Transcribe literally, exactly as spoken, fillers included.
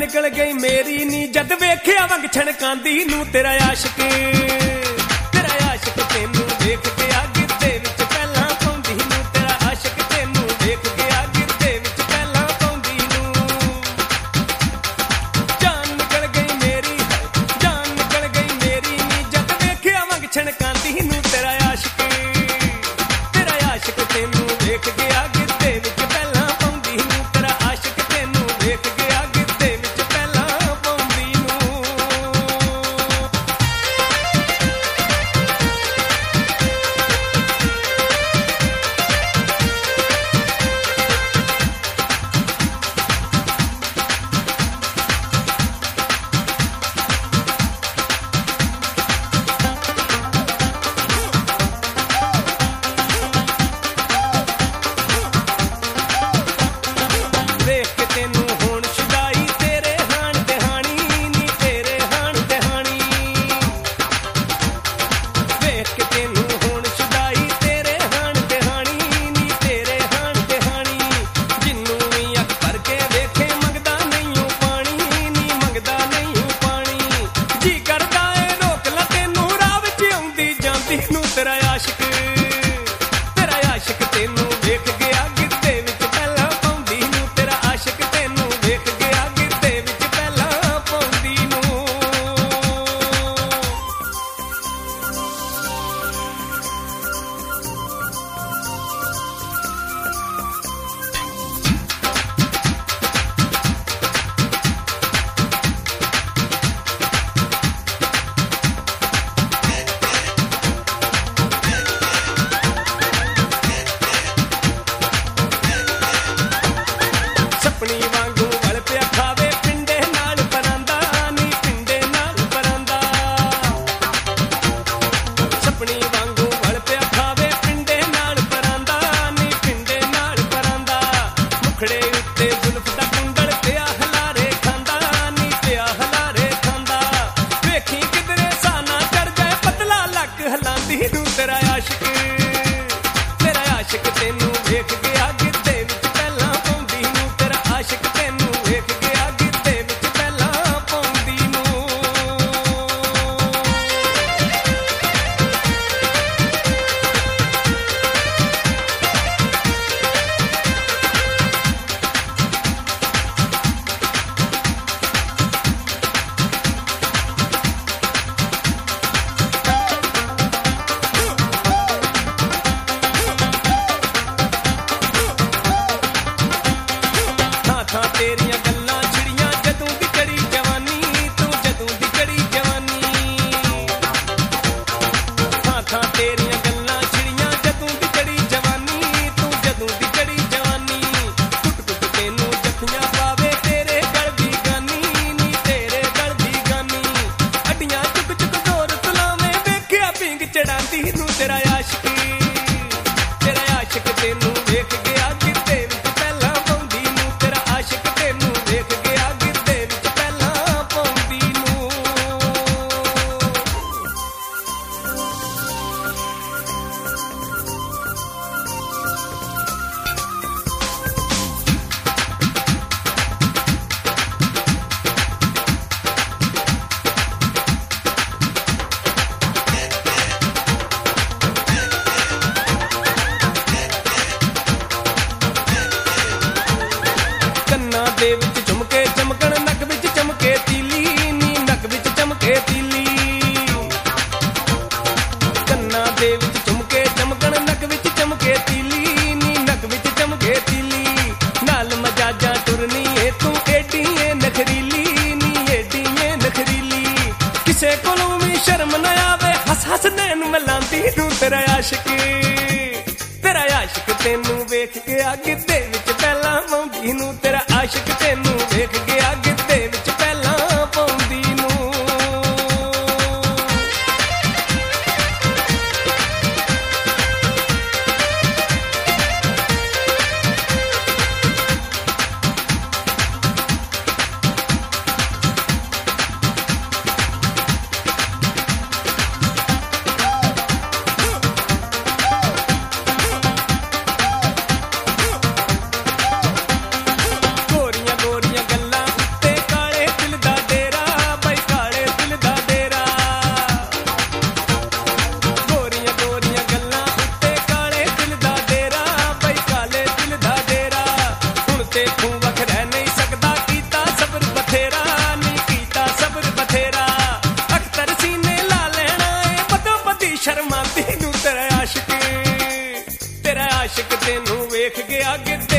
निकल गई मेरी नी जद वेख्या वंग छणकांदी नू तेरा आशिक तेरा आशिक तेनू वेख के गिरदे विच पहलां पाउंदी नू तेरा आशिक तेनू वेख के गिरदे विच पहलां पाउंदी नू जान निकल गई मेरी जान निकल गई मेरी नी जद वेख्या वंग छणकांदी नू तेरा आशिक तेरा आशिक तेनू वेख के गिरदे विच पहलां पाउंदी नू तेरा आशिक तेनू वेख के तेरा आशिक तेरा आशिक तेनू वेख गया गिरदे विच पहलां पाउंदी नू तेरा आशिक तेनू वेख गया गिरदे विच पहलां पाउंदी नू सपनी वांगू वल पिया खावे पिंडे नाल परांदा नी पिंडे नाल परांदा सपनी वांगू वल पिया खावे पिंडे नाल परांदा नी पिंडे नाल परांदा मुखड़े उत्ते जुल्फ दा कुंडल पिया हलारे खांदा नी पिया हलारे खांदा वेखी किधरे साना चढ़ जाए पतला लक हलांदी नू तेरा आशिक तेरा आशिक तेनू वेख गया गिरदे विच पहलां पाउंदी नू तेरा आशिक तेनू वेख गया गिरदे विच पहलां पाउंदी नू थां तेरियां गल्लां छिड़ियां जदों दी चढ़ी जवानी तू जदों दी चढ़ी जवानी थां थां तेरियां गल्लां छिड़ियां जदों दी चढ़ी जवानी तू जदों दी चढ़ी जवानी कुट कुट तेनू जखियां पावे तेरे गल दी गानी नी तेरे गल दी गानी अड्डियां चुक चुक जोर तुलावे वेख्या पींग चढ़ांदी नू तेरा आशिक तेरा आशिक तेनू वेख गया गिरदे विच पहलां पाउंदी नू तेरा आशिक तेनू वेख गया गिरदे विच पहलां पाउंदी नू ਕੰਨਾਂ ਦੇ ਵਿੱਚ ਝੁਮਕੇ ਚਮਕਣ ਨੱਕ ਵਿੱਚ ਚਮਕੇ ਤੀਲੀ ਨੀ ਨੱਕ ਵਿੱਚ ਚਮਕੇ ਤੀਲੀ ਕੰਨਾਂ ਦੇ ਵਿੱਚ ਝੁਮਕੇ ਚਮਕਣ ਨੱਕ ਵਿੱਚ ਚਮਕੇ ਤੀਲੀ ਨੀ ਨੱਕ ਵਿੱਚ ਚਮਕੇ ਤੀਲੀ ਨਾਲ ਮਜਾਜਾਂ ਟੁਰਨੀ ਏ ਤੂੰ ਏਡੀ ਏ ਨਖਰੀਲੀ ਨੀ ਏਡੀ ਏ ਨਖਰੀਲੀ ਕਿਸੇ ਕੋਲੋਂ ਵੀ ਸ਼ਰਮ ਨਾ ਆਵੇ ਹੱਸ ਹੱਸ ਨੈਣ ਮਲਾਂਦੀ ਨੂੰ तेरा आशिक तेरा आशिक तेनू वेख गया गिरदे विच पहलां पाउंदी नू तेरा आशिक तेनू वेख गया गिरदे विच पहलां पाउंदी नू गोरियां गोरियां गल्लां ਅੱਗੇ